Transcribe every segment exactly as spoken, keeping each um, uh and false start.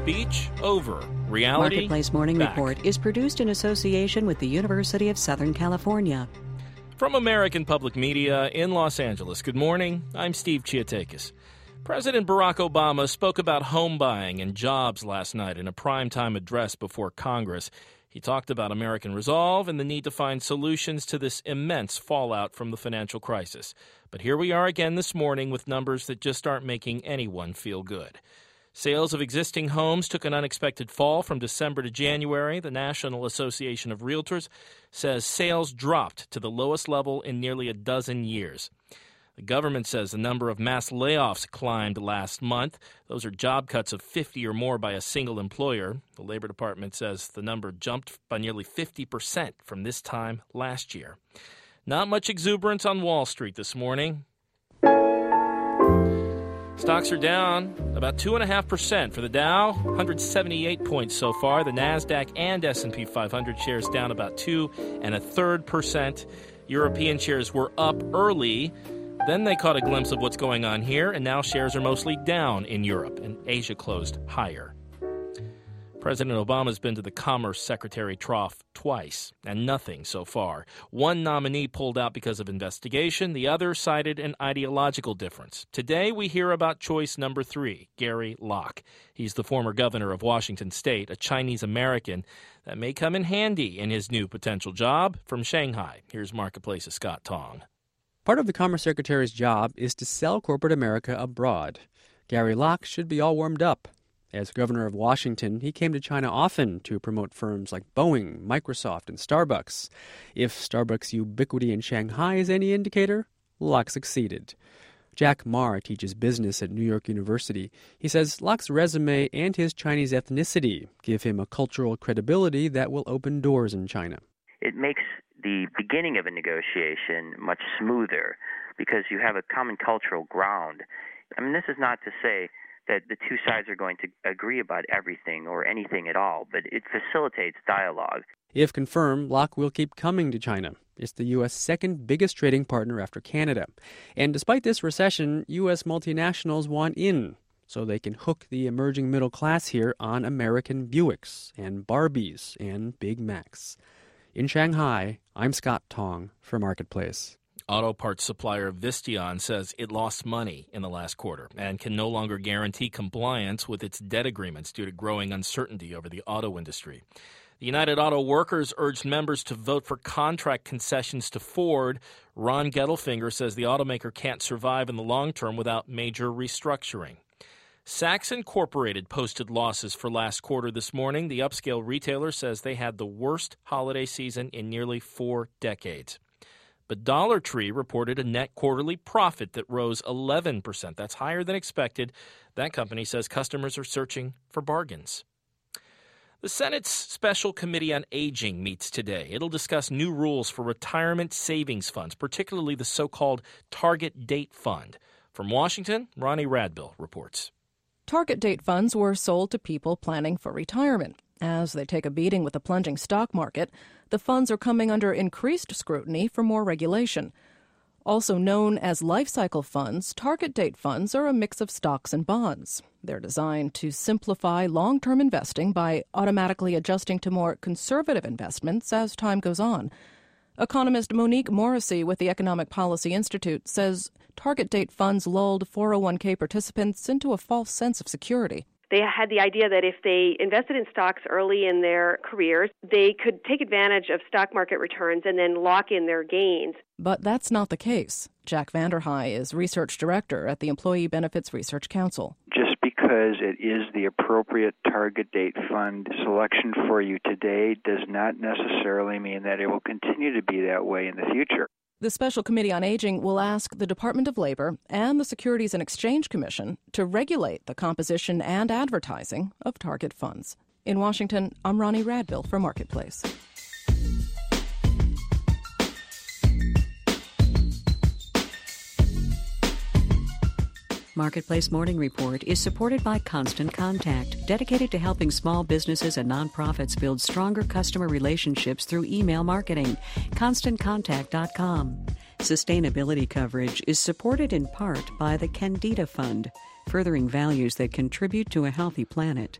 Speech over. Reality Marketplace Morning back. Report is produced in association with the University of Southern California. From American Public Media in Los Angeles, good morning. I'm Steve Chiatakis. President Barack Obama spoke about home buying and jobs last night in a primetime address before Congress. He talked about American resolve and the need to find solutions to this immense fallout from the financial crisis. But here we are again this morning with numbers that just aren't making anyone feel good. Sales of existing homes took an unexpected fall from December to January. The National Association of Realtors says sales dropped to the lowest level in nearly a dozen years. The government says the number of mass layoffs climbed last month. Those are job cuts of fifty or more by a single employer. The Labor Department says the number jumped by nearly fifty percent from this time last year. Not much exuberance on Wall Street this morning. Stocks are down about two point five percent for the Dow, one hundred seventy-eight points so far. The NASDAQ and S and P five hundred shares down about two and a third percent. European shares were up early. Then they caught a glimpse of what's going on here, and now shares are mostly down in Europe, and Asia closed higher. President Obama's been to the Commerce Secretary trough twice, and nothing so far. One nominee pulled out because of investigation. The other cited an ideological difference. Today, we hear about choice number three, Gary Locke. He's the former governor of Washington State, a Chinese-American that may come in handy in his new potential job. From Shanghai, here's Marketplace's Scott Tong. Part of the Commerce Secretary's job is to sell corporate America abroad. Gary Locke should be all warmed up. As governor of Washington, he came to China often to promote firms like Boeing, Microsoft, and Starbucks. If Starbucks' ubiquity in Shanghai is any indicator, Locke succeeded. Jack Marr teaches business at New York University. He says Locke's resume and his Chinese ethnicity give him a cultural credibility that will open doors in China. It makes the beginning of a negotiation much smoother because you have a common cultural ground. I mean, this is not to say that the two sides are going to agree about everything or anything at all, but it facilitates dialogue. If confirmed, Locke will keep coming to China. It's the U S second biggest trading partner after Canada. And despite this recession, U S multinationals want in, so they can hook the emerging middle class here on American Buicks and Barbies and Big Macs. In Shanghai, I'm Scott Tong for Marketplace. Auto parts supplier Visteon says it lost money in the last quarter and can no longer guarantee compliance with its debt agreements due to growing uncertainty over the auto industry. The United Auto Workers urged members to vote for contract concessions to Ford. Ron Gettelfinger says the automaker can't survive in the long term without major restructuring. Saks Incorporated posted losses for last quarter this morning. The upscale retailer says they had the worst holiday season in nearly four decades. But Dollar Tree reported a net quarterly profit that rose eleven percent. That's higher than expected. That company says customers are searching for bargains. The Senate's Special Committee on Aging meets today. It'll discuss new rules for retirement savings funds, particularly the so-called Target Date Fund. From Washington, Ronnie Radbill reports. Target date funds were sold to people planning for retirement. As they take a beating with the plunging stock market, the funds are coming under increased scrutiny for more regulation. Also known as life cycle funds, target date funds are a mix of stocks and bonds. They're designed to simplify long-term investing by automatically adjusting to more conservative investments as time goes on. Economist Monique Morrissey with the Economic Policy Institute says target date funds lulled four oh one k participants into a false sense of security. They had the idea that if they invested in stocks early in their careers, they could take advantage of stock market returns and then lock in their gains. But that's not the case. Jack Vanderhei is research director at the Employee Benefits Research Council. Just because it is the appropriate target date fund selection for you today does not necessarily mean that it will continue to be that way in the future. The Special Committee on Aging will ask the Department of Labor and the Securities and Exchange Commission to regulate the composition and advertising of target funds. In Washington, I'm Ronnie Radbill for Marketplace. Marketplace Morning Report is supported by Constant Contact, dedicated to helping small businesses and nonprofits build stronger customer relationships through email marketing. constant contact dot com. Sustainability coverage is supported in part by the Candida Fund, furthering values that contribute to a healthy planet.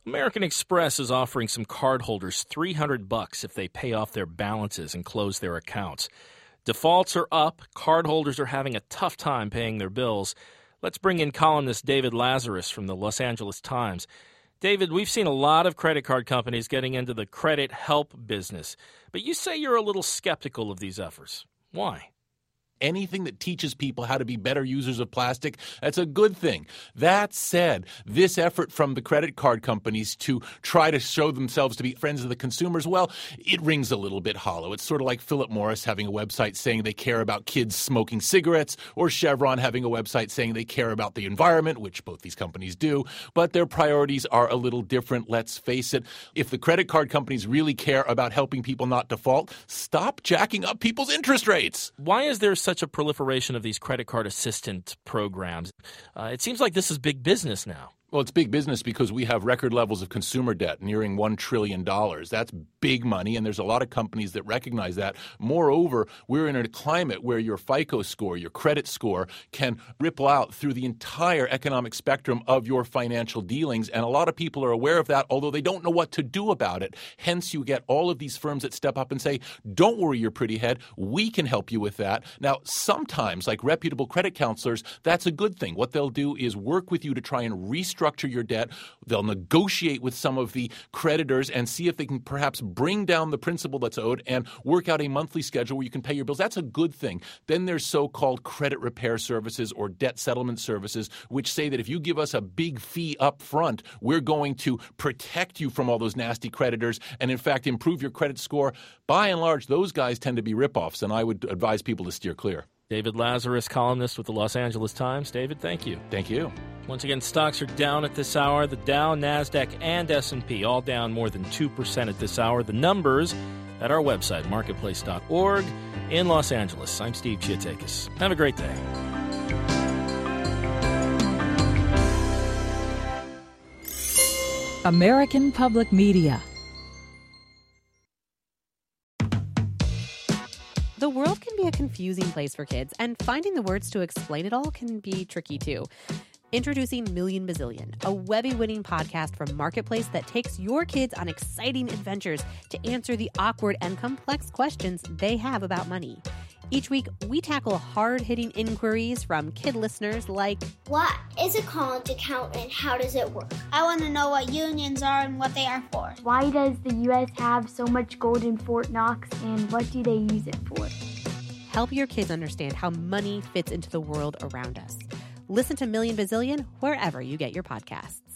American Express is offering some cardholders three hundred bucks if they pay off their balances and close their accounts. Defaults are up. Cardholders are having a tough time paying their bills. Let's bring in columnist David Lazarus from the Los Angeles Times. David, we've seen a lot of credit card companies getting into the credit help business, but you say you're a little skeptical of these efforts. Why? Anything that teaches people how to be better users of plastic, that's a good thing. That said, this effort from the credit card companies to try to show themselves to be friends of the consumers, well, it rings a little bit hollow. It's sort of like Philip Morris having a website saying they care about kids smoking cigarettes, or Chevron having a website saying they care about the environment, which both these companies do, but their priorities are a little different, let's face it. If the credit card companies really care about helping people not default, stop jacking up people's interest rates. Why is there such a proliferation of these credit card assistant programs? Uh, it seems like this is big business now. Well, it's big business because we have record levels of consumer debt nearing one trillion dollars. That's big money, and there's a lot of companies that recognize that. Moreover, we're in a climate where your FICO score, your credit score, can ripple out through the entire economic spectrum of your financial dealings, and a lot of people are aware of that, although they don't know what to do about it. Hence, you get all of these firms that step up and say, don't worry your pretty head, we can help you with that. Now, sometimes, like reputable credit counselors, that's a good thing. What they'll do is work with you to try and restructure Structure your debt. They'll negotiate with some of the creditors and see if they can perhaps bring down the principal that's owed and work out a monthly schedule where you can pay your bills. That's a good thing. Then there's so-called credit repair services or debt settlement services, which say that if you give us a big fee up front, we're going to protect you from all those nasty creditors and, in fact, improve your credit score. By and large, those guys tend to be ripoffs, and I would advise people to steer clear. David Lazarus, columnist with the Los Angeles Times. David, thank you. Thank you. Once again, stocks are down at this hour. The Dow, NASDAQ, and S and P all down more than two percent at this hour. The numbers at our website, marketplace dot org. In Los Angeles, I'm Steve Chiatakis. Have a great day. American Public Media. The world can be a confusing place for kids, and finding the words to explain it all can be tricky too. Introducing Million Bazillion, a Webby-winning podcast from Marketplace that takes your kids on exciting adventures to answer the awkward and complex questions they have about money. Each week, we tackle hard-hitting inquiries from kid listeners like, what is a college account and how does it work? I want to know what unions are and what they are for. Why does the U S have so much gold in Fort Knox and what do they use it for? Help your kids understand how money fits into the world around us. Listen to Million Bazillion wherever you get your podcasts.